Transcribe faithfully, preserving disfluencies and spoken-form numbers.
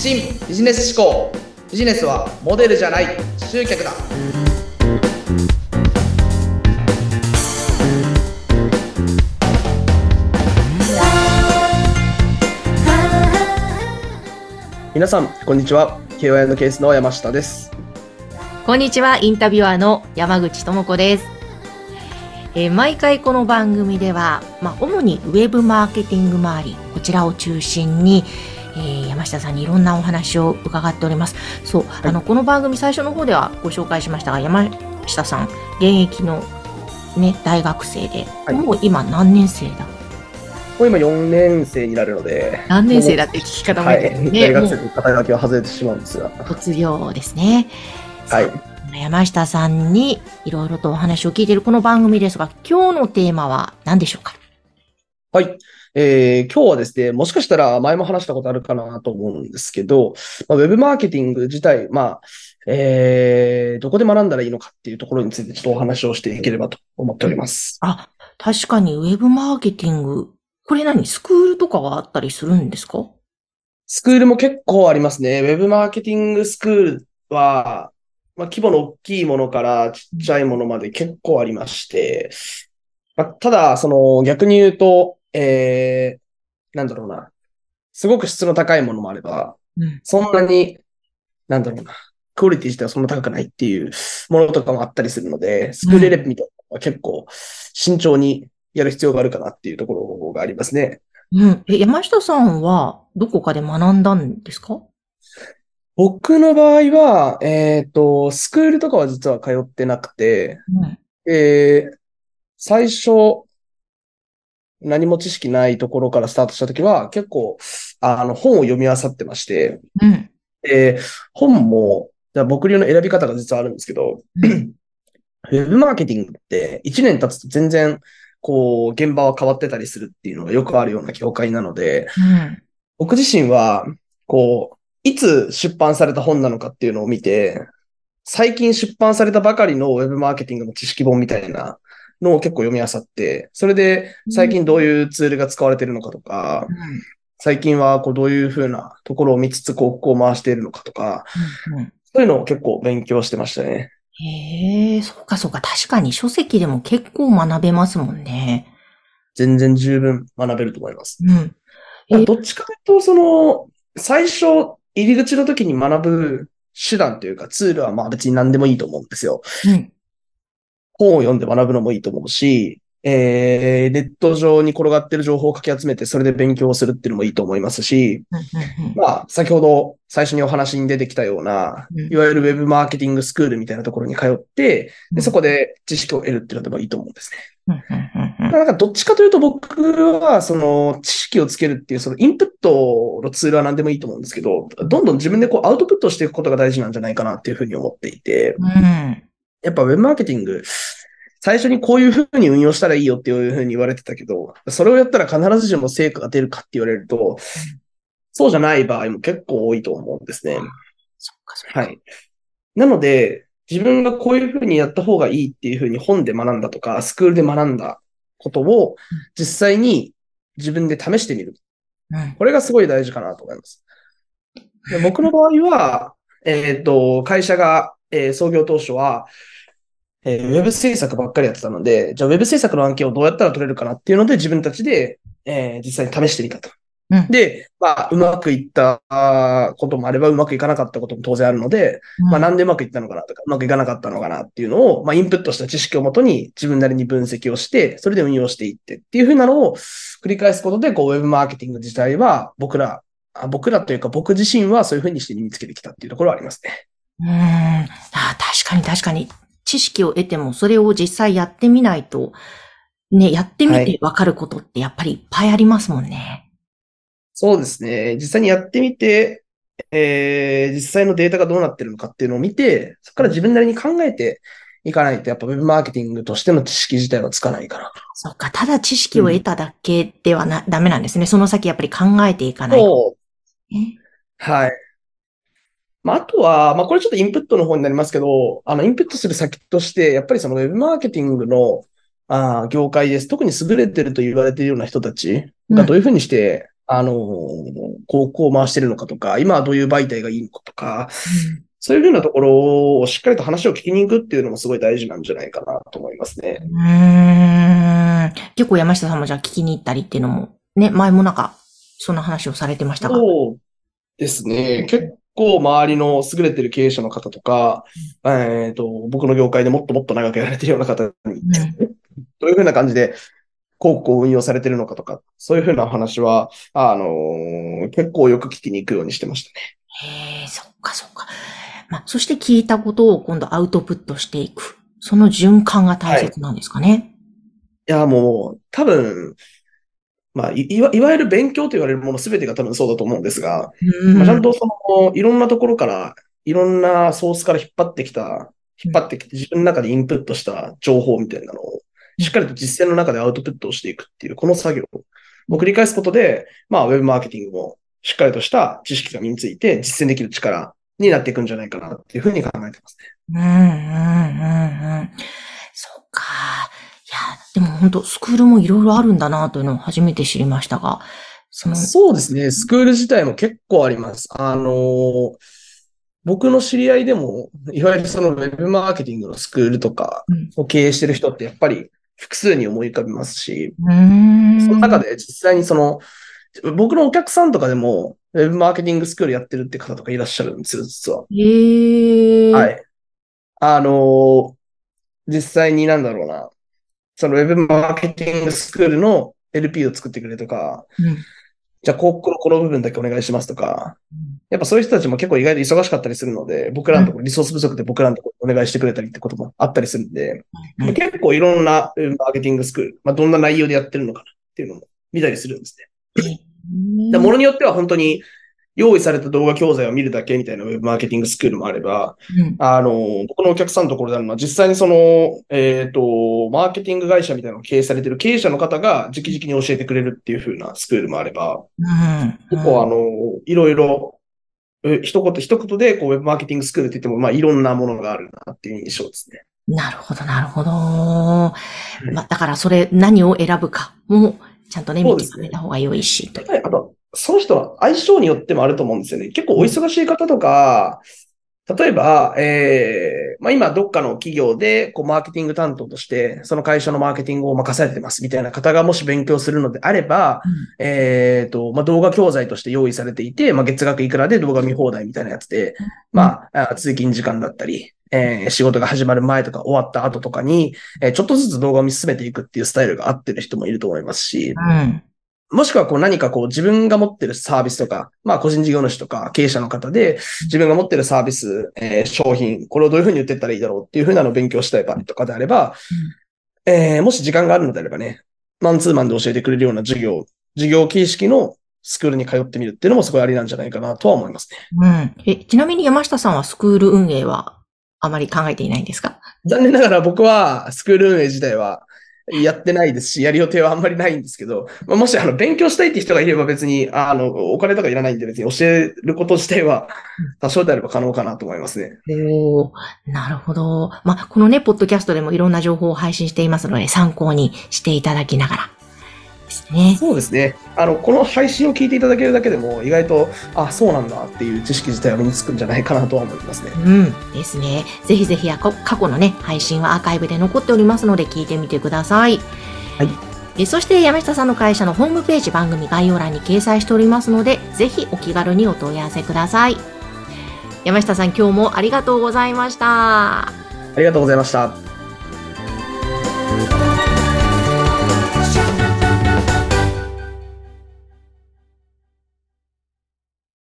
新ビジネス思考。ビジネスはモデルじゃない集客だ。皆さんこんにちは。 ケーワイエヌ ケースの山下です。 こんにちは。インタビュアーの山口智子です。えー、毎回この番組では、まあ、主にウェブマーケティング周り、こちらを中心に、えー、山下さんにいろんなお話を伺っております。そう、はい、あのこの番組最初の方ではご紹介しましたが、山下さん現役の、ね、大学生で、はい、もう今何年生だ？ もう今よねん生になるので。 何年生だって聞き方もいいですね、 はい、大学生という肩書きは外れてしまうんですが、 卒業ですね。 はい、 山下さんにいろいろとお話を聞いているこの番組ですが、今日のテーマは何でしょうか？ はい。えー、今日はですね、もしかしたら前も話したことあるかなと思うんですけど、まあ、ウェブマーケティング自体、まあ、えー、どこで学んだらいいのかっていうところについてちょっとお話をしていければと思っております。 あ、確かにウェブマーケティング、これ何？スクールとかはあったりするんですか？ スクールも結構ありますね。ウェブマーケティングスクールは、まあ、規模の大きいものからちっちゃいものまで結構ありまして、まあ、ただ、その逆に言うと、えー、なんだろうな。すごく質の高いものもあれば、 うん、 そんなに、なんだろうな。クオリティ自体はそんな高くないっていうものとかもあったりするので、スクールレベルみたいなのは結構慎重にやる必要があるかなっていうところがありますね。 うん。え、山下さんはどこかで学んだんですか？ 僕の場合は、えっと、スクールとかは実は通ってなくて、 うん、 えー、最初、何も知識ないところからスタートしたときは、結構、あの、本を読み漁ってまして、 うん、 で、本も、僕流の選び方が実はあるんですけど、 うん、 ウェブマーケティングっていちねん経つと全然、こう、現場は変わってたりするっていうのがよくあるような業界なので、 うん、 僕自身は、こう、いつ出版された本なのかっていうのを見て、最近出版されたばかりのウェブマーケティングの知識本みたいなのを結構読み漁って、それで最近どういうツールが使われているのかとか、 うん、 最近はこうどういうふうなところを見つつ広告を回しているのかとか、 うん。 そういうのを結構勉強してましたね。 へえ、そうかそうか。確かに書籍でも結構学べますもんね。 全然十分学べると思います。 うん。えー、 どっちかというと、その、最初、入り口の時に学ぶ手段というかツールはまあ別に何でもいいと思うんですよ。 うん。 本を読んで学ぶのもいいと思うし、えー、ネット上に転がってる情報をかき集めてそれで勉強するっていうのもいいと思いますし、 うんうんうん、 まあ、先ほど最初にお話に出てきたような、 うん、 いわゆるウェブマーケティングスクールみたいなところに通って、でそこで知識を得るっていうのでもいいと思うんですね。 うんうんうん、 なんかどっちかというと僕は、その知識をつけるっていう、そのインプットのツールは何でもいいと思うんですけど、どんどん自分でこうアウトプットしていくことが大事なんじゃないかなっていうふうに思っていて、 うん、 やっぱウェブマーケティング、最初にこういうふうに運用したらいいよっていうふうに言われてたけど、それをやったら必ずしも成果が出るかって言われると、そうじゃない場合も結構多いと思うんですね。 そっかそっか。 はい。なので、自分がこういうふうにやった方がいいっていうふうに本で学んだとか、スクールで学んだことを実際に自分で試してみる。 うん、 これがすごい大事かなと思います。で僕の場合は、えっと、会社が、えー創業当初は、えーウェブ制作ばっかりやってたので、じゃあウェブ制作の案件をどうやったら取れるかなっていうので自分たちで、えー実際に試してみたと。 うん、 で、まあ、うまくいったこともあれば、うまくいかなかったことも当然あるので、まあ、なんでうまくいったのかなとか、うまくいかなかったのかなっていうのを、まあ、インプットした知識をもとに自分なりに分析をして、それで運用していってっていうふうなのを繰り返すことで、こう、ウェブマーケティング自体は、僕ら、あ僕らというか僕自身はそういうふうにして身につけてきたっていうところはありますね。 うーん。あ、確かに確かに。知識を得ても、それを実際やってみないと、ね、やってみてはい。 わかることってやっぱりいっぱいありますもんね。 そうですね。実際にやってみて、えー、実際のデータがどうなってるのかっていうのを見て、そこから自分なりに考えていかないと、やっぱウェブマーケティングとしての知識自体はつかないかな。 そっか、ただ知識うん。 を得ただけではな、ダメなんですね。その先やっぱり考えていかないと。 そう。 ね、 はい。まあ、あとは、まあ、これちょっとインプットの方になりますけど、あの、インプットする先として、やっぱりそのウェブマーケティングの、あー業界です。特に優れてると言われているような人たちうん、 がどういうふうにしてあの、こう、こう回してるのかとか、今はどういう媒体がいいのかとか、そういうふうなところをしっかりと話を聞きに行くっていうのもすごい大事なんじゃないかなと思いますね。 うーん。結構山下さんもじゃあ聞きに行ったりっていうのも、ね、前もなんか、そんな話をされてましたが。 そうですね。結構周りの優れてる経営者の方とか、えっと、僕の業界でもっともっと長くやられてるような方に、 うん、 どういうふうな感じで広告を運用されてるのかとか、そういうふうな話は、あのー結構よく聞きに行くようにしてましたね。 へえ、そっかそっか。まあ、そして聞いたことを今度アウトプットしていく。その循環が大はい。い切なんですかね。 や、もう、多分、まあ、いいわ、いわゆる勉強と言われるものすべてが多分そうだと思うんですが、まあ、ちゃうん。 んとその、いろんなところから、いろんなソースから引っ張ってきた、引っ張ってきて自分の中でインプットした情報みたいなのを、しっかりと実践の中でアウトプットをしていくっていう、この作業を繰り返すことで、まあ、ウェブマーケティングもしっかりとした知識が身について実践できる力になっていくんじゃないかなっていうふうに考えてますね。 うん、うん、うん、うん。そっか。いや、でも本当スクールもいろいろあるんだなというのを初めて知りましたが、その、 そうですね。スクール自体も結構あります。あのー僕の知り合いでも、いわゆるそのウェブマーケティングのスクールとかうん、 を経営してる人ってやっぱり複数に思い浮かびますし、 うーその中ん。 で実際にその、僕のお客さんとかでも、ウェブマーケティングスクールやってるって方とかいらっしゃるんですよ、実は。 ええ、 はい。あのー実際になんだろうな、そのウェブマーケティングスクールの エルピー を作ってくれとか、 うん。 じゃあ、広告のこの部分だけお願いしますとか、やっぱそういう人たちも結構意外と忙しかったりするので、僕らのところ、リソース不足で僕らのところお願いしてくれたりってこともあったりするんで、 うん。 結構いろんなウェブマーケティングスクール、まあ、どんな内容でやってるのかなっていうのも見たりするんですね。 えで、 ー、 ものによっては本当に用意された動画教材を見るだけみたいなウェブマーケティングスクールもあれば、 うん。 あの、僕のお客さんのところであるのは、実際にその、えっと、マーケティング会社みたいなのを経営されている経営者の方が直々に教えてくれるっていう風なスクールもあれば、 うん。 結構あの、いろいろ、え一言一言でこうウェブマーケティングスクールって言っても、まあいろんなものがあるなっていう印象ですね。 なるほど、なるほど。まはい。 あ、だからそれ何を選ぶかも、ちゃんとね、見そうですね。 極めた方が良いし、という。 はい、あと、その人の相性によってもあると思うんですよね。結構おうん。 忙しい方とか、例えば、えー、まあ今どっかの企業でこうマーケティング担当としてその会社のマーケティングを任されてますみたいな方がもし勉強するのであれば、 うん。 えーと、まあ動画教材として用意されていて、まあ月額いくらで動画見放題みたいなやつで、 うん。 まあ通勤時間だったり、えー仕事が始まる前とか終わった後とかに、えーちょっとずつ動画を見進めていくっていうスタイルが合ってる人もいると思いますし、 うん。 もしくはこう何かこう自分が持ってるサービスとか、まあ個人事業主とか経営者の方で自分が持ってるサービス、えー商品、これをどういうふうに売っていったらいいだろうっていうふうなのを勉強したい場合とかであれば、 うん。 えーもし時間があるのであればね、マンツーマンで教えてくれるような授業、授業形式のスクールに通ってみるっていうのもすごいありなんじゃないかなとは思いますね。 うん。え、ちなみに山下さんはスクール運営はあまり考えていないんですか？ 残念ながら僕はスクール運営自体はやってないですし、やる予定はあんまりないんですけど、まあ、もしあの勉強したいって人がいれば別に、あの、お金とかいらないんで別に教えること自体は多少であれば可能かなと思いますね。 おー、なるほど。まあ、このね、ポッドキャストでもいろんな情報を配信していますので、参考にしていただきながらですね。 そうですね。あの、この配信を聞いていただけるだけでも意外と、あ、そうなんだっていう知識自体は身につくんじゃないかなとは思いますね。 うん。ですね。ぜひぜひ、過去のね、配信はアーカイブで残っておりますので、聞いてみてください。 はい。 えそして山下さんの会社のホームページ番組概要欄に掲載しておりますので、ぜひお気軽にお問い合わせください。山下さん今日もありがとうございました。 ありがとうございました。